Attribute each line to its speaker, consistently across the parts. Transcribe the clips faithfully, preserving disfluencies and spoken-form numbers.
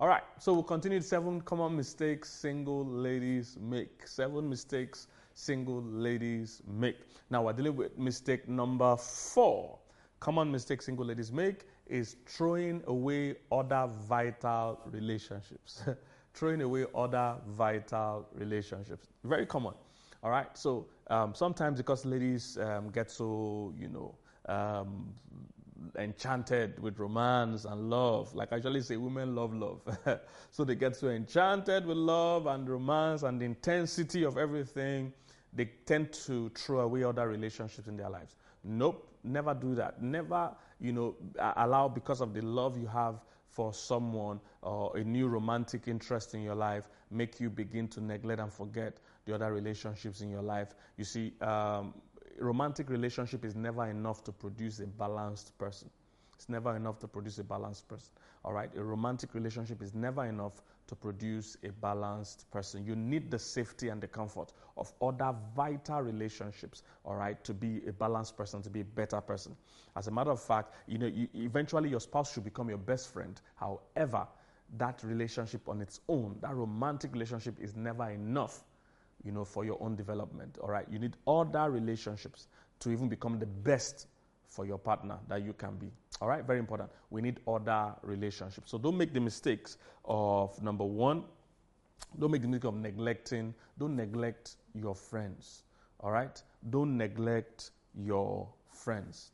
Speaker 1: All right, so we'll continue seven common mistakes single ladies make. Seven mistakes single ladies make. Now we're dealing with mistake number four. Common mistake single ladies make is throwing away other vital relationships. Throwing away other vital relationships. Very common. All right, so um, sometimes because ladies um, get so, you know, um, enchanted with romance and love. Like I usually say, women love love. So they get so enchanted with love and romance and the intensity of everything, they tend to throw away other relationships in their lives. Nope, never do that. Never, you know, allow, because of the love you have for someone or a new romantic interest in your life, make you begin to neglect and forget the other relationships in your life. You see, um, romantic relationship is never enough to produce a balanced person. It's never enough to produce a balanced person. All right? A romantic relationship is never enough to produce a balanced person. You need the safety and the comfort of other vital relationships, all right, to be a balanced person, to be a better person. As a matter of fact, you know, you, eventually your spouse should become your best friend. However, that relationship on its own, that romantic relationship is never enough, you know, for your own development, all right? You need other relationships to even become the best for your partner that you can be, all right? Very important. We need other relationships. So don't make the mistakes of, number one, don't make the mistake of neglecting, don't neglect your friends, all right? Don't neglect your friends.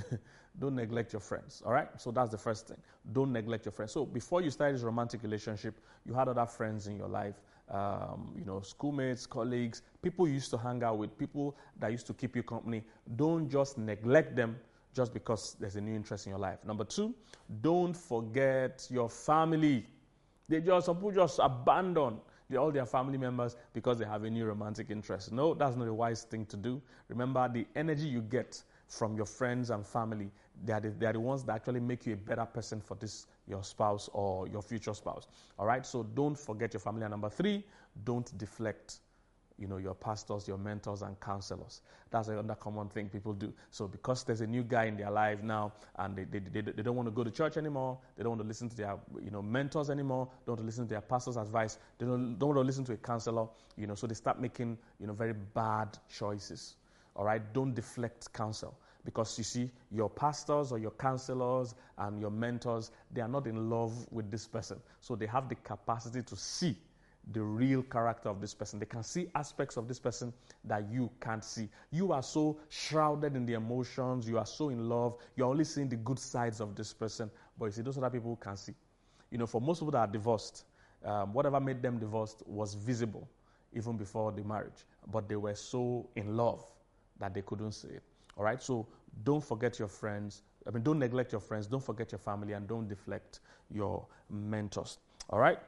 Speaker 1: Don't neglect your friends, all right? So that's the first thing. Don't neglect your friends. So before you started this romantic relationship, you had other friends in your life, um, you know, schoolmates, colleagues, people you used to hang out with, people that used to keep you company. Don't just neglect them just because there's a new interest in your life. Number two, don't forget your family. They just, some people just abandon all their family members because they have a new romantic interest. No, that's not a wise thing to do. Remember, the energy you get from your friends and family, they are, the, they are the ones that actually make you a better person for this, your spouse or your future spouse. All right, so don't forget your family. And number three, don't deflect, you know, your pastors, your mentors, and counselors. That's another common thing people do. So because there's a new guy in their life now, and they, they, they, they don't want to go to church anymore, they don't want to listen to their, you know, mentors anymore, don't want to listen to their pastor's advice, they don't, don't want to listen to a counselor, you know, so they start making, you know, very bad choices. All right, don't deflect counsel, because you see, your pastors or your counselors and your mentors, they are not in love with this person. So they have the capacity to see the real character of this person. They can see aspects of this person that you can't see. You are so shrouded in the emotions, you are so in love, you're only seeing the good sides of this person, but you see, those other people can see. You know, for most people that are divorced, um, whatever made them divorced was visible even before the marriage, but they were so in love that they couldn't see it. All right, so don't forget your friends. I mean, don't neglect your friends. Don't forget your family, and don't deflect your mentors. All right,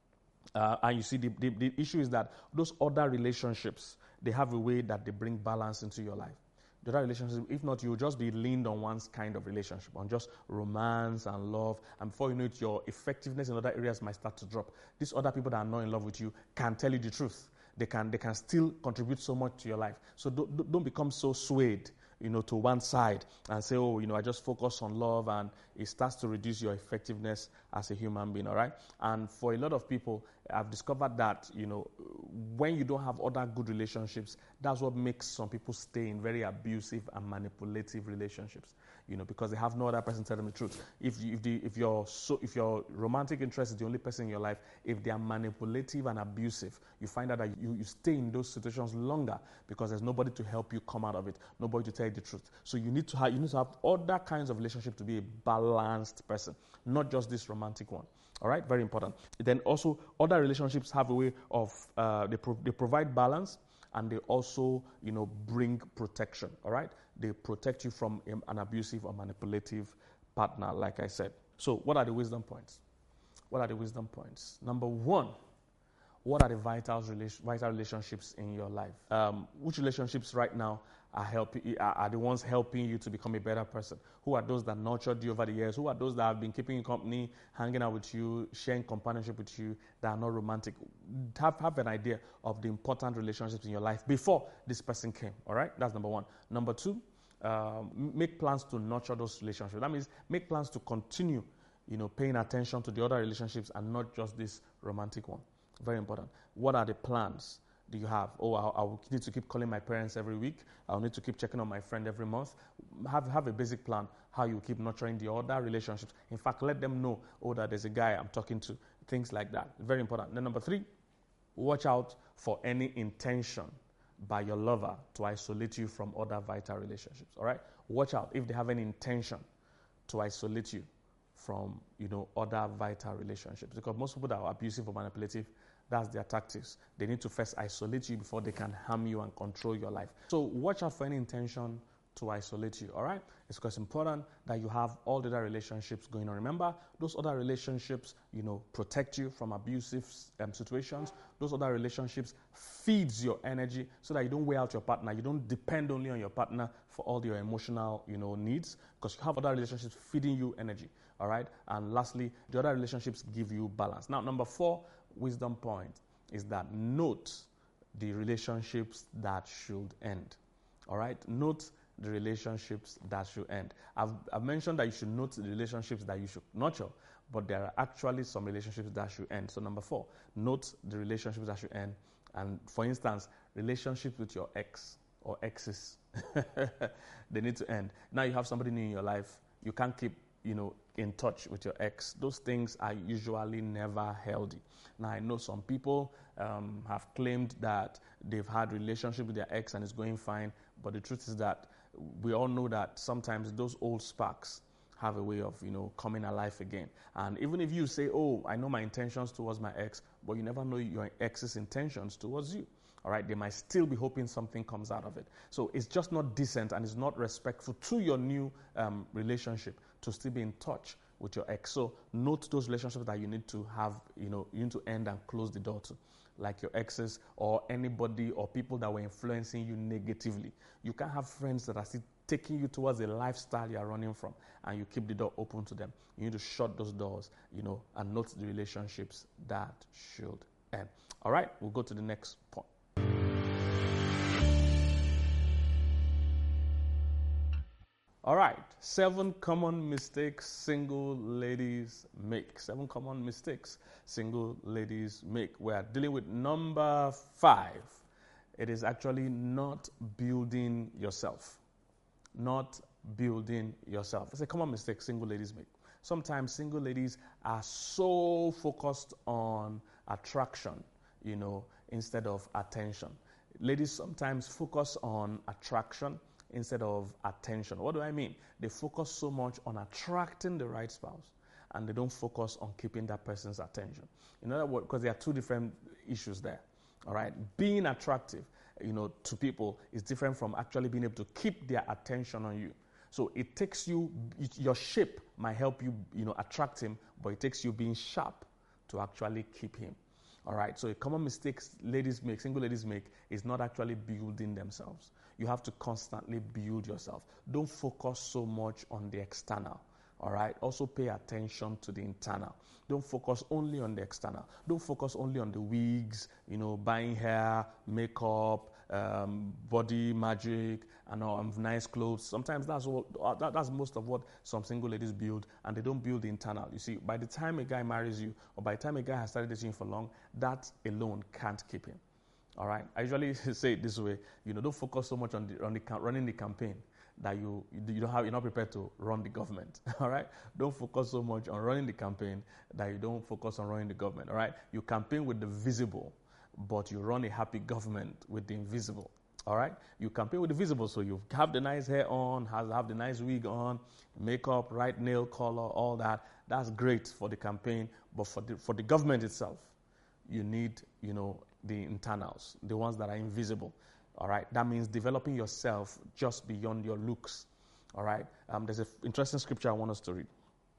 Speaker 1: uh, and you see, the, the, the issue is that those other relationships, they have a way that they bring balance into your life. The other relationships, if not, you'll just be leaned on one kind of relationship, on just romance and love, and before you know it, your effectiveness in other areas might start to drop. These other people that are not in love with you can tell you the truth. They can they can still contribute so much to your life. So don't, don't become so swayed, you know, to one side and say, oh, you know, I just focus on love, and it starts to reduce your effectiveness as a human being, all right? And for a lot of people, I've discovered that, you know, when you don't have other good relationships, that's what makes some people stay in very abusive and manipulative relationships, you know, because they have no other person tell them the truth. If you, if the if your so if your romantic interest is the only person in your life, if they are manipulative and abusive, you find out that you, you stay in those situations longer because there's nobody to help you come out of it, nobody to tell you the truth. So you need to have you need to have other kinds of relationship to be a balanced person, not just this romantic one. All right, very important. Then also, other relationships have a way of uh, they pro- they provide balance, and they also, you know, bring protection. All right, they protect you from an abusive or manipulative partner, like I said. So, what are the wisdom points? What are the wisdom points? Number one, what are the vital vital relationships in your life? Um, which relationships right now are helping are, are the ones helping you to become a better person? Who are those that nurtured you over the years? Who are those that have been keeping you company, hanging out with you, sharing companionship with you, that are not romantic? Have, have an idea of the important relationships in your life before this person came, all right? That's number one. Number two, um, make plans to nurture those relationships. That means make plans to continue, you know, paying attention to the other relationships and not just this romantic one. Very important. What are the plans do you have? Oh, I, I need to keep calling my parents every week. I'll need to keep checking on my friend every month. Have, have a basic plan how you keep nurturing the other relationships. In fact, let them know, oh, that there's a guy I'm talking to. Things like that. Very important. Then number three, watch out for any intention by your lover to isolate you from other vital relationships. All right? Watch out if they have any intention to isolate you from, you know, other vital relationships. Because most people that are abusive or manipulative, that's their tactics. They need to first isolate you before they can harm you and control your life. So watch out for any intention to isolate you, all right? It's because important that you have all the other relationships going on. Remember, those other relationships, you know, protect you from abusive um, situations. Those other relationships feeds your energy so that you don't wear out your partner. You don't depend only on your partner for all your emotional, you know, needs, because you have other relationships feeding you energy, all right? And lastly, the other relationships give you balance. Now, number four, wisdom point is that note the relationships that should end, all right? Note the relationships that should end. I've, I've mentioned that you should note the relationships that you should nurture, but there are actually some relationships that should end. So number four, note the relationships that should end. And for instance, relationships with your ex or exes, they need to end. Now you have somebody new in your life, you can't keep, you know, in touch with your ex. Those things are usually never healthy. Now I know some people um, have claimed that they've had relationship with their ex and it's going fine, but the truth is that we all know that sometimes those old sparks have a way of, you know, coming alive again. And even if you say, oh, I know my intentions towards my ex, but you never know your ex's intentions towards you. All right, they might still be hoping something comes out of it. So it's just not decent and it's not respectful to your new um, relationship to still be in touch with your ex. So note those relationships that you need to have, you know, you need to end and close the door to, like your exes or anybody or people that were influencing you negatively. You can't have friends that are still taking you towards a lifestyle you are running from and you keep the door open to them. You need to shut those doors, you know, and note the relationships that should end. All right, we'll go to the next point. All right, seven common mistakes single ladies make. Seven common mistakes single ladies make. We are dealing with number five. It is actually not building yourself. Not building yourself. It's a common mistake single ladies make. Sometimes single ladies are so focused on attraction, you know, instead of attention. Ladies sometimes focus on attraction instead of attention. What do I mean? They focus so much on attracting the right spouse and they don't focus on keeping that person's attention. In other words, because there are two different issues there. All right, being attractive, you know, to people is different from actually being able to keep their attention on you. So it takes you, your shape might help you, you know, attract him, but it takes you being sharp to actually keep him. All right, so a common mistake ladies make, single ladies make, is not actually building themselves. You have to constantly build yourself. Don't focus so much on the external. All right, also pay attention to the internal. Don't focus only on the external. Don't focus only on the wigs, you know, buying hair, makeup, um, body magic, and um, nice clothes. Sometimes that's what uh, that, that's most of what some single ladies build, and they don't build the internal. You see, by the time a guy marries you, or by the time a guy has started dating for long, that alone can't keep him. All right. I usually say it this way: you know, don't focus so much on the, on the running the campaign that you you don't have you're not prepared to run the government. All right. Don't focus so much on running the campaign that you don't focus on running the government. All right. You campaign with the visible, but you run a happy government with the invisible. All right. You campaign with the visible, so you have the nice hair on, have have the nice wig on, makeup, right nail color, all that. That's great for the campaign, but for the for the government itself, you need, you know, the internals, the ones that are invisible. All right, that means developing yourself just beyond your looks. All right, um, there's an interesting scripture I want us to read.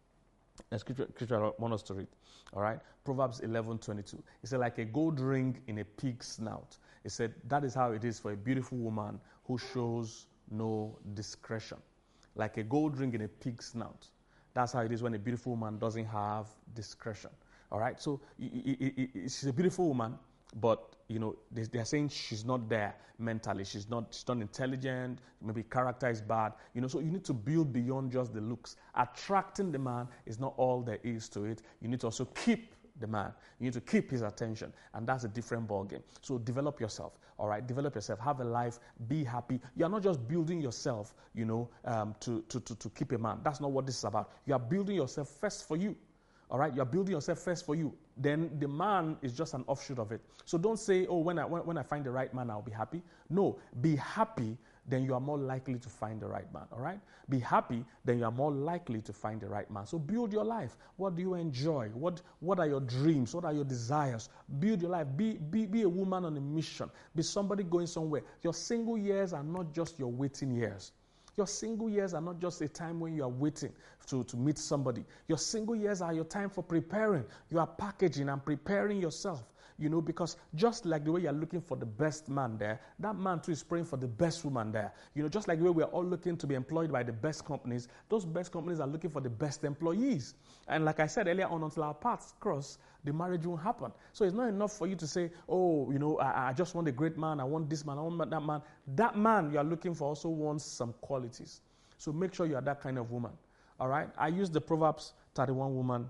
Speaker 1: A scripture, scripture I want us to read. All right, Proverbs eleven twenty-two. It said, like a gold ring in a pig's snout. It said, that is how it is for a beautiful woman who shows no discretion. Like a gold ring in a pig's snout. That's how it is when a beautiful woman doesn't have discretion. All right, so it, it, it, she's a beautiful woman, but you know they, they're saying she's not there mentally. She's not. She's not intelligent. Maybe character is bad. You know, so you need to build beyond just the looks. Attracting the man is not all there is to it. You need to also keep the man. You need to keep his attention, and that's a different ballgame. So develop yourself, all right? Develop yourself. Have a life. Be happy. You are not just building yourself, you know, um, to, to, to, to keep a man. That's not what this is about. You are building yourself first for you, all right? You are building yourself first for you. Then the man is just an offshoot of it. So don't say, oh, when I, when, when I find the right man, I'll be happy. No, be happy, then you are more likely to find the right man, all right? Be happy, then you are more likely to find the right man. So build your life. What do you enjoy? What, what are your dreams? What are your desires? Build your life. Be, be, be a woman on a mission. Be somebody going somewhere. Your single years are not just your waiting years. Your single years are not just a time when you are waiting to, to meet somebody. Your single years are your time for preparing. You are packaging and preparing yourself. You know, because just like the way you're looking for the best man there, that man too is praying for the best woman there. You know, just like the way we're all looking to be employed by the best companies, those best companies are looking for the best employees. And like I said earlier on, until our paths cross, the marriage won't happen. So it's not enough for you to say, oh, you know, I, I just want a great man, I want this man, I want that man. That man you are looking for also wants some qualities. So make sure you are that kind of woman. All right? I use the Proverbs thirty-one woman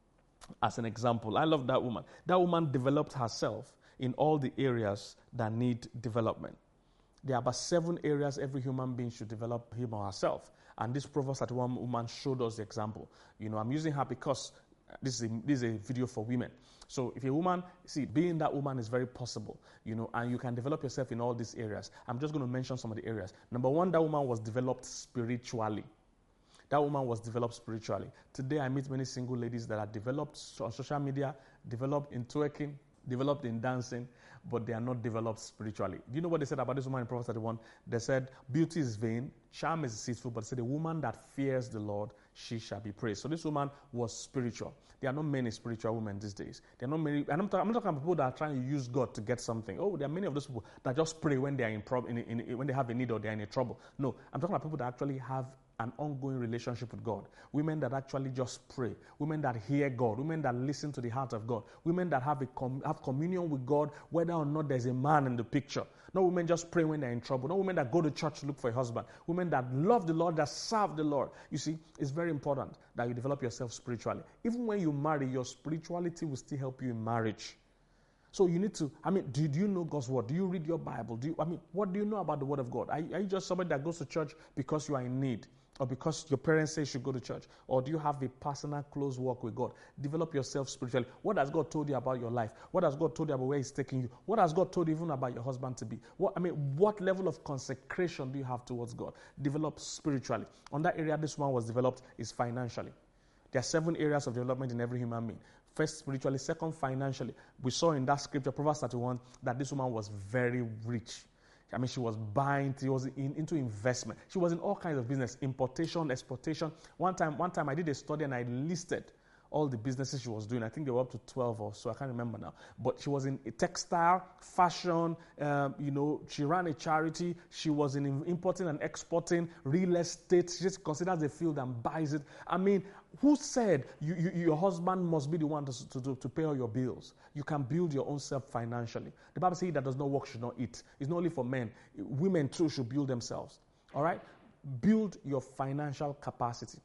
Speaker 1: as an example. I love that woman. That woman developed herself in all the areas that need development. There are about seven areas every human being should develop him or herself. And this Proverbs thirty-one woman showed us the example. You know, I'm using her because this is a, this is a video for women. So if you're a woman, see, being that woman is very possible, you know, and you can develop yourself in all these areas. I'm just going to mention some of the areas. Number one, that woman was developed spiritually. That woman was developed spiritually. Today, I meet many single ladies that are developed on social media, developed in twerking, developed in dancing, but they are not developed spiritually. Do you know what they said about this woman in Proverbs thirty-one? They said, beauty is vain, charm is deceitful, but they said, a woman that fears the Lord, she shall be praised. So this woman was spiritual. There are not many spiritual women these days. There are not many, and I'm, talking, I'm not talking about people that are trying to use God to get something. Oh, there are many of those people that just pray when they are in, prob- in, in, in when they have a need or they are in a trouble. No, I'm talking about people that actually have an ongoing relationship with God. Women that actually just pray. Women that hear God. Women that listen to the heart of God. Women that have a com- have communion with God whether or not there's a man in the picture. No women just pray when they're in trouble. No women that go to church to look for a husband. Women that love the Lord, that serve the Lord. You see, it's very important that you develop yourself spiritually. Even when you marry, your spirituality will still help you in marriage. So you need to, I mean, do, do you know God's word? Do you read your Bible? Do you, I mean, what do you know about the word of God? Are, are you just somebody that goes to church because you are in need? Or because your parents say you should go to church? Or do you have a personal, close walk with God? Develop yourself spiritually. What has God told you about your life? What has God told you about where He's taking you? What has God told you even about your husband to be? What I mean, what level of consecration do you have towards God? Develop spiritually. On that area, this one was developed is financially. There are seven areas of development in every human being. First, spiritually. Second, financially. We saw in that scripture, Proverbs thirty-one, that this woman was very rich. I mean, she was buying, she was in, into investment. She was in all kinds of business, importation, exportation. One time, one time I did a study and I listed all the businesses she was doing. I think they were up to twelve or so. I can't remember now. But she was in textile, fashion, um, you know, she ran a charity. She was in importing and exporting, real estate. She just considers the field and buys it. I mean, who said you, you, your husband must be the one to, to, to pay all your bills? You can build your own self financially. The Bible says he that does not work should not eat. It's not only for men. Women too should build themselves. All right? Build your financial capacity.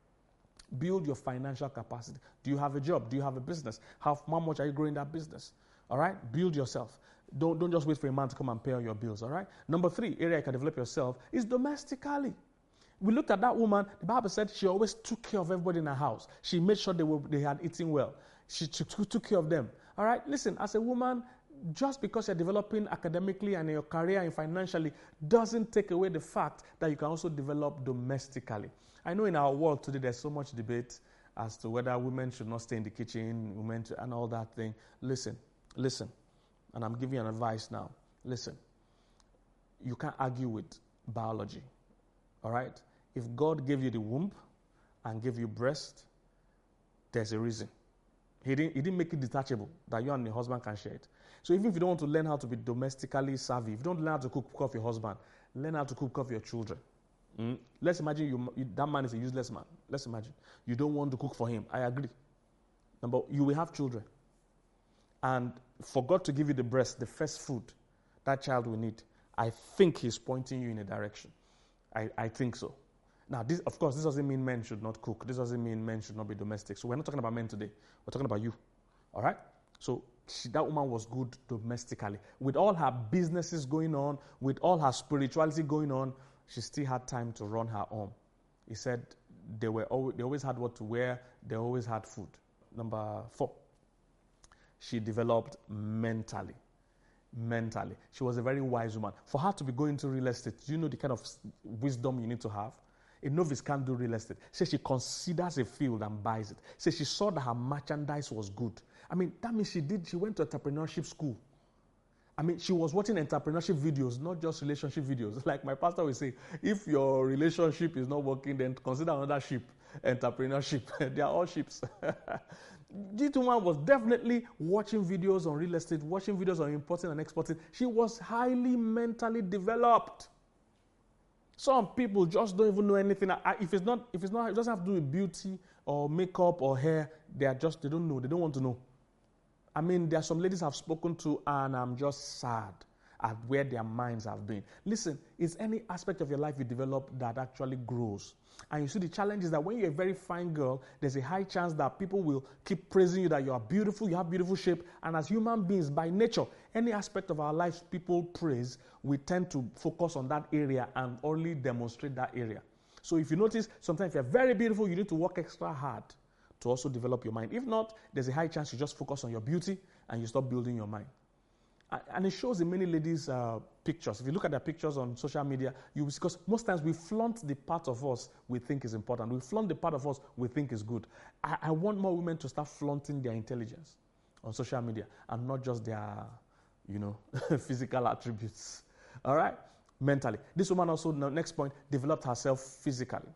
Speaker 1: Build your financial capacity. Do you have a job? Do you have a business? How, how much are you growing that business? All right? Build yourself. Don't, don't just wait for a man to come and pay all your bills. All right? Number three, area you can develop yourself is domestically. We looked at that woman. The Bible said she always took care of everybody in her house. She made sure they were they had eaten well. She took, took care of them. All right? Listen, as a woman, just because you're developing academically and in your career and financially doesn't take away the fact that you can also develop domestically. I know in our world today there's so much debate as to whether women should not stay in the kitchen, women to, and all that thing. Listen, listen, and I'm giving you an advice now. Listen, you can't argue with biology, all right? If God gave you the womb and gave you breast, there's a reason. He didn't, he didn't make it detachable that you and your husband can share it. So even if you don't want to learn how to be domestically savvy, if you don't learn how to cook, cook off your husband, learn how to cook off your children. Mm. Let's imagine you, you, that man is a useless man. Let's imagine. You don't want to cook for him. I agree. Number, you will have children. and forgot to give you the breast, the first food that child will need, I think he's pointing you in a direction. I, I think so. Now, this, of course, this doesn't mean men should not cook. This doesn't mean men should not be domestic. So we're not talking about men today. We're talking about you. All right? So she, that woman was good domestically. With all her businesses going on, with all her spirituality going on, she still had time to run her home. He said they were always, they always had what to wear. They always had food. Number four, she developed mentally. Mentally. She was a very wise woman. For her to be going to real estate, do you know the kind of wisdom you need to have? A novice can't do real estate. Say she considers a field and buys it. Say she saw that her merchandise was good. I mean, that means she did, she went to entrepreneurship school. I mean, she was watching entrepreneurship videos, not just relationship videos. Like my pastor will say, if your relationship is not working, then consider another ship, entrepreneurship. They are all ships. This woman was definitely watching videos on real estate, watching videos on importing and exporting. She was highly mentally developed. Some people just don't even know anything. If it's not, if it's not, it doesn't have to do with beauty or makeup or hair. They are just, they don't know. They don't want to know. I mean, there are some ladies I've spoken to, and I'm just sad at where their minds have been. Listen, it's any aspect of your life you develop that actually grows. And you see, the challenge is that when you're a very fine girl, there's a high chance that people will keep praising you that you are beautiful, you have beautiful shape. And as human beings, by nature, any aspect of our lives people praise, we tend to focus on that area and only demonstrate that area. So if you notice, sometimes if you're very beautiful, you need to work extra hard to also develop your mind. If not, there's a high chance you just focus on your beauty and you stop building your mind. And it shows in many ladies' uh, pictures. If you look at their pictures on social media, you will see, because most times we flaunt the part of us we think is important. We flaunt the part of us we think is good. I, I want more women to start flaunting their intelligence on social media and not just their, you know, physical attributes. All right? Mentally. This woman also, next point, developed herself physically.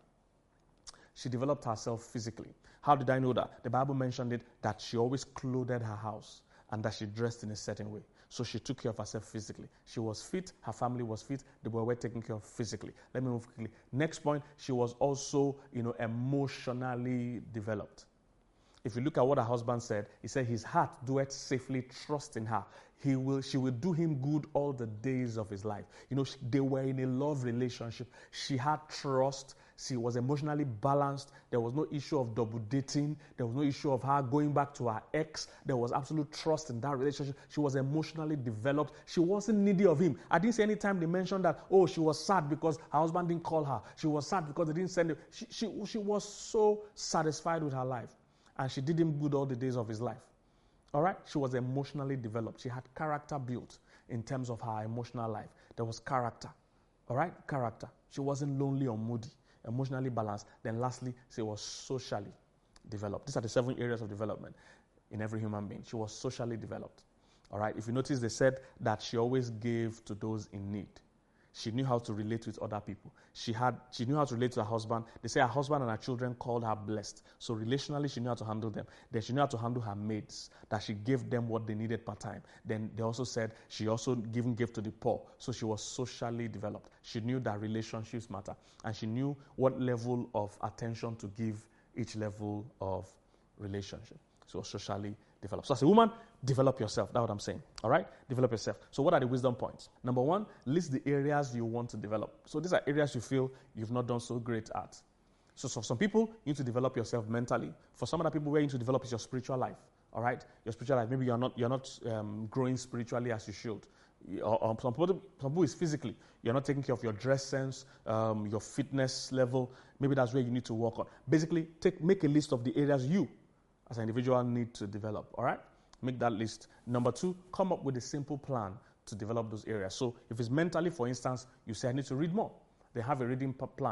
Speaker 1: She developed herself physically. How did I know that? The Bible mentioned it, that she always clothed her house and that she dressed in a certain way. So she took care of herself physically. She was fit. Her family was fit. They were well taken care of physically. Let me move quickly. Next point, she was also, you know, emotionally developed. If you look at what her husband said, he said his heart doeth safely trust in her. He will, she will do him good all the days of his life. You know, they were in a love relationship. She had trust. She was emotionally balanced. There was no issue of double dating. There was no issue of her going back to her ex. There was absolute trust in that relationship. She was emotionally developed. She wasn't needy of him. I didn't see any time they mentioned that, oh, she was sad because her husband didn't call her. She was sad because they didn't send her. She, she, she was so satisfied with her life. And she did him good all the days of his life. All right? She was emotionally developed. She had character built in terms of her emotional life. There was character. All right? Character. She wasn't lonely or moody. Emotionally balanced. Then lastly, she was socially developed. These are the seven areas of development in every human being. She was socially developed. All right? If you notice, they said that she always gave to those in need. She knew how to relate with other people. She had, she knew how to relate to her husband. They say her husband and her children called her blessed. So relationally, she knew how to handle them. Then she knew how to handle her maids, that she gave them what they needed per time. Then they also said she also given gave to the poor. So she was socially developed. She knew that relationships matter. And she knew what level of attention to give each level of relationship. So socially developed. So as a woman, develop yourself. That's what I'm saying. All right? Develop yourself. So what are the wisdom points? Number one, list the areas you want to develop. So these are areas you feel you've not done so great at. So for some people, you need to develop yourself mentally. For some other people, where you need to develop is your spiritual life. All right? Your spiritual life. Maybe you're not you're not um, growing spiritually as you should. Or, or some, people, some people is physically. You're not taking care of your dress sense, um, your fitness level. Maybe that's where you need to work on. Basically, take make a list of the areas you as an individual need to develop, all right? Make that list. Number two, come up with a simple plan to develop those areas. So if it's mentally, for instance, you say, I need to read more. They have a reading plan.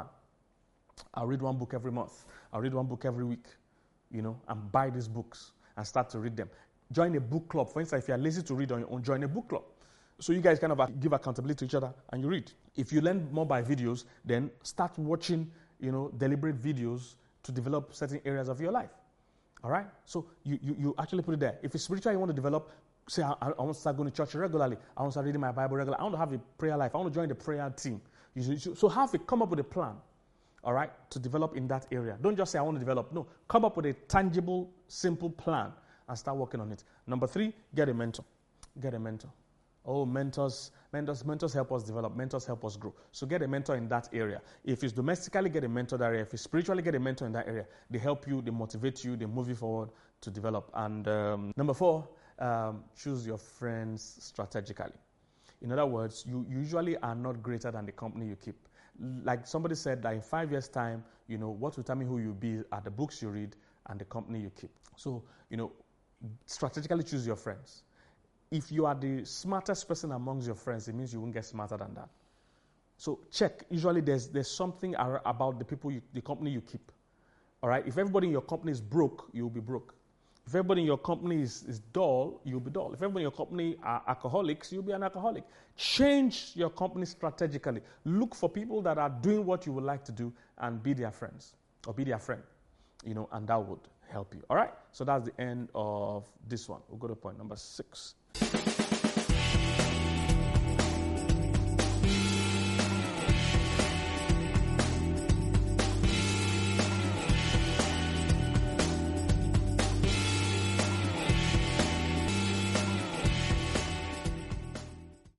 Speaker 1: I'll read one book every month. I'll read one book every week, you know, and buy these books and start to read them. Join a book club. For instance, if you're lazy to read on your own, join a book club. So you guys kind of give accountability to each other and you read. If you learn more by videos, then start watching, you know, deliberate videos to develop certain areas of your life. All right? So you, you, you actually put it there. If it's spiritual you want to develop, say, I, I want to start going to church regularly. I want to start reading my Bible regularly. I want to have a prayer life. I want to join the prayer team. You, you, so have it, come up with a plan, all right, to develop in that area. Don't just say, I want to develop. No, come up with a tangible, simple plan and start working on it. Number three, get a mentor. Get a mentor. Oh, mentors, mentors, mentors help us develop. Mentors help us grow. So get a mentor in that area. If it's domestically, get a mentor in that area. If it's spiritually, get a mentor in that area. They help you, they motivate you, they move you forward to develop. And um, number four, um, choose your friends strategically. In other words, you usually are not greater than the company you keep. Like somebody said that in five years' time, you know, what will tell me who you'll be are the books you read and the company you keep. So, you know, strategically choose your friends. If you are the smartest person amongst your friends, it means you won't get smarter than that. So check. Usually there's there's something about the people, you, the company you keep. All right? If everybody in your company is broke, you'll be broke. If everybody in your company is, is dull, you'll be dull. If everybody in your company are alcoholics, you'll be an alcoholic. Change your company strategically. Look for people that are doing what you would like to do and be their friends or be their friend, you know, and that would help you. All right? So that's the end of this one. We'll go to point number six.